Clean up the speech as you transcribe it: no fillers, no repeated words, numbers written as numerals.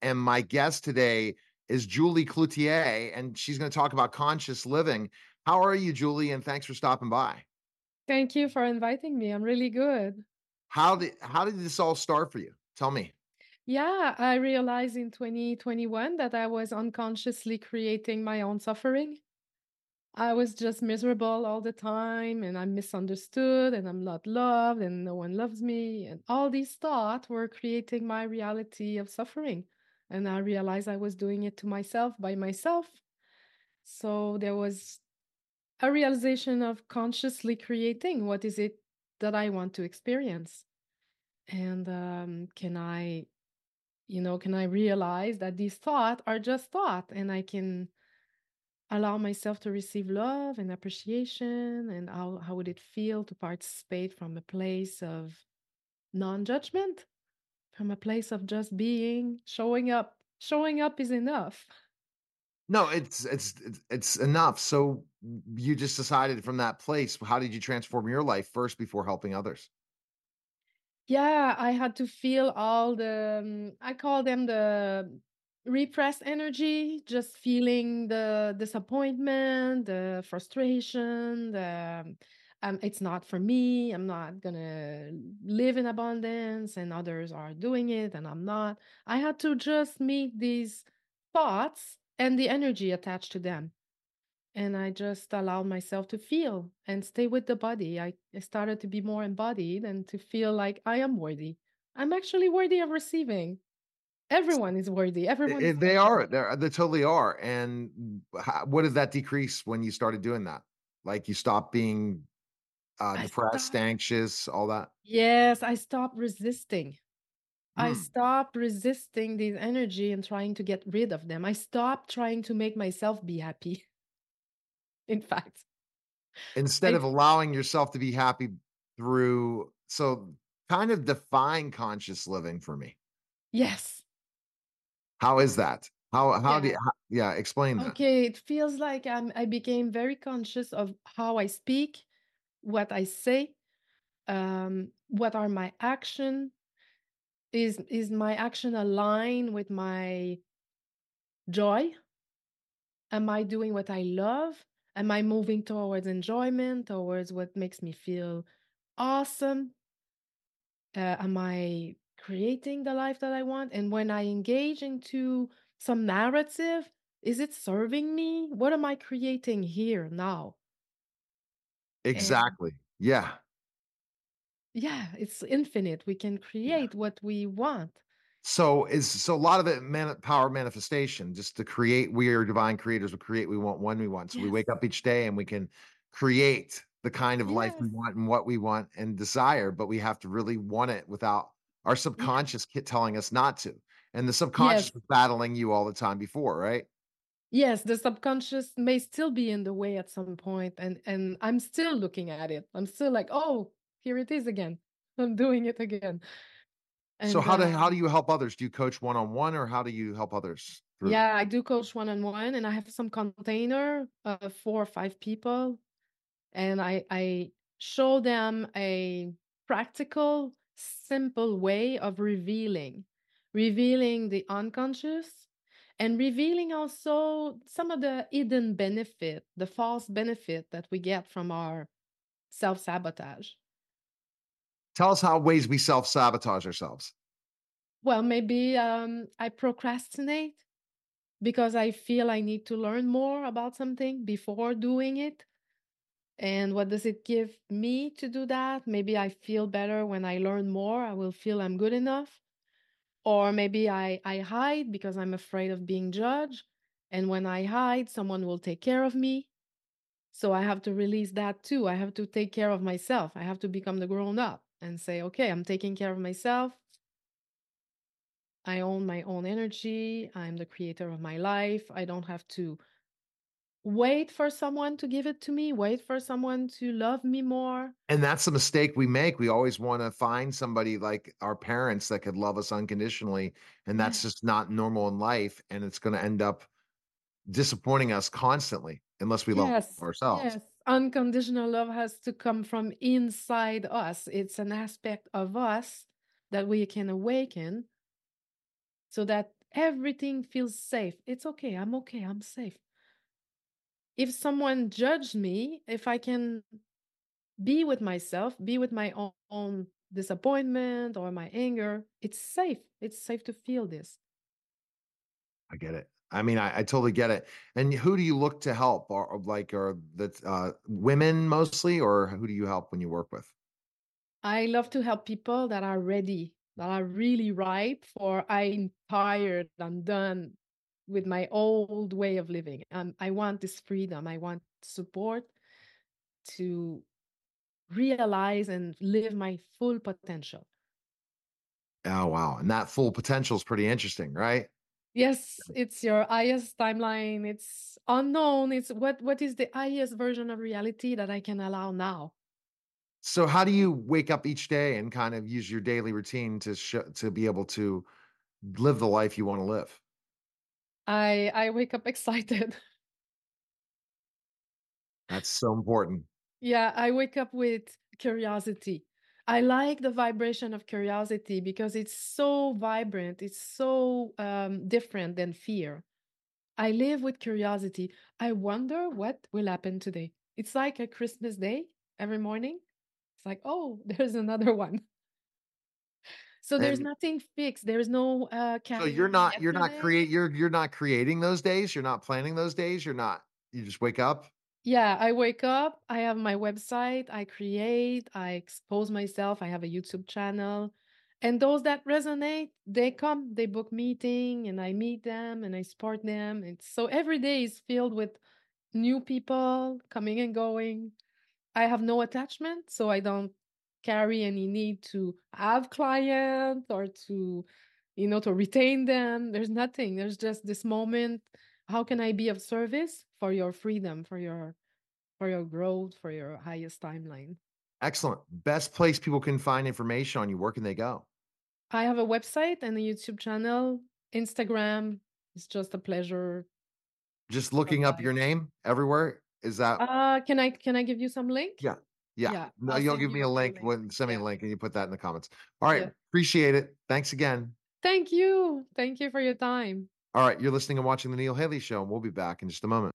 and my guest today is Julie Cloutier, and she's going to talk about conscious living. How are you, Julie? And thanks for stopping by. Thank you for inviting me. I'm really good. How did this all start for you? Tell me. Yeah, I realized in 2021 that I was unconsciously creating my own suffering. I was just miserable all the time, and I'm misunderstood, and I'm not loved, and no one loves me. And all these thoughts were creating my reality of suffering. And I realized I was doing it to myself by myself. So there was a realization of consciously creating what is it that I want to experience. And can I realize that these thoughts are just thought, and I can allow myself to receive love and appreciation, and how would it feel to participate from a place of non-judgment, from a place of just being, showing up. Showing up is enough. No, it's enough. So you just decided from that place. How did you transform your life first before helping others? Yeah, I had to feel all the, I call them the repressed energy, just feeling the disappointment, the frustration, it's not for me. I'm not gonna live in abundance, and others are doing it, and I'm not. I had to just meet these thoughts and the energy attached to them. And I just allowed myself to feel and stay with the body. I started to be more embodied and to feel like I am worthy. I'm actually worthy of receiving. Everyone is worthy. Everyone is They are. special. They totally are. And what did that decrease when you started doing that? Like you stopped being I depressed, stopped. anxious, all that. Yes, I stopped resisting. I Mm. stopped resisting this energy and trying to get rid of them. I stopped trying to make myself be happy. In fact, Instead I of allowing yourself to be happy through, so kind of define conscious living for me. yes. How is that? How do you, Yeah. yeah, explain that. Okay, it feels like I became very conscious of how I speak, what I say, what are my action. Is my action aligned with my joy? Am I doing what I love? Am I moving towards enjoyment, towards what makes me feel awesome? Am I creating the life that I want? And when I engage into some narrative, is it serving me? What am I creating here now? And Exactly. Yeah. yeah, it's infinite. We can Yeah. create what we want. So a lot of it power manifestation, just to create. We are divine creators. We create we want when we want. So we Yes. wake up each day and we can create the kind of life we Yes. want and what we want and desire, but we have to really want it without our Yes. subconscious telling us not to. And the subconscious Yes. was battling you all the time before, right? Yes, the subconscious may still be in the way at some point, and I'm still looking at it. I'm still like, "Oh, here it is again. I'm doing it again." So And how do you help others? Do you coach one on one, or how do you help others through? yeah, I do coach one-on-one, and I have some container of 4 or 5 people, and I show them a practical, simple way of revealing the unconscious, and revealing also some of the hidden benefit, the false benefit that we get from our self-sabotage. Tell us how ways we self sabotage ourselves. Well, maybe I procrastinate because I feel I need to learn more about something before doing it. And what does it give me to do that? Maybe I feel better when I learn more. I will feel I'm good enough. Or maybe I hide because I'm afraid of being judged. And when I hide, someone will take care of me. So I have to release that too. I have to take care of myself. I have to become the grown up and say, okay, I'm taking care of myself. I own my own energy. I'm the creator of my life. I don't have to wait for someone to give it to me, wait for someone to love me more. And that's the mistake we make. We always want to find somebody like our parents that could love us unconditionally. And that's Yes. just not normal in life. And it's going to end up disappointing us constantly unless we love Yes. ourselves. Yes. Unconditional love has to come from inside us. It's an aspect of us that we can awaken so that Everything feels safe. It's okay. I'm okay. I'm safe. If someone judged me, if I can be with myself, be with my own disappointment or my anger, it's safe. It's safe to feel this. I get it. I mean, I totally get it. And who do you look to help? Or like, are that women mostly, or who do you help when you work with? I love to help people that are ready, that are really ripe for I'm tired, I'm done with my old way of living. I want this freedom. I want support to realize and live my full potential. Oh, wow. And that full potential is pretty interesting, right? Yes, it's your highest timeline. It's unknown. It's what is the highest version of reality that I can allow now? So how do you wake up each day and kind of use your daily routine to be able to live the life you want to live? I wake up excited. That's so important. Yeah, I wake up with curiosity. I like the vibration of curiosity because it's so vibrant. It's so different than fear. I live with curiosity. I wonder what will happen today. It's like a Christmas day every morning. It's like, oh, there's another one. So there's And nothing fixed. There's no so carrying yesterday. you're not creating those days, you're not planning those days, you just wake up. Yeah, I wake up, I have my website, I create, I expose myself, I have a YouTube channel. And those that resonate, they come, they book meeting and I meet them and I support them. And so every day is filled with new people coming and going. I have no attachment, so I don't carry any need to have clients or to, to retain them. There's nothing. There's just this moment. How can I be of service for your freedom, for your growth, for your highest timeline? Excellent. Best place people can find information on you, where can they go? I have a website and a YouTube channel. Instagram is just a pleasure Just of looking up life. your name everywhere? Is that Can I give you some link? yeah. Yeah. Yeah, No, I'll you'll send give me you a a few link links. when send me a Yeah. link and you put that in the comments. All right. Yeah. Appreciate it. Thanks again. Thank you. Thank you for your time. All right. You're listening and watching the Neil Haley Show, and we'll be back in just a moment.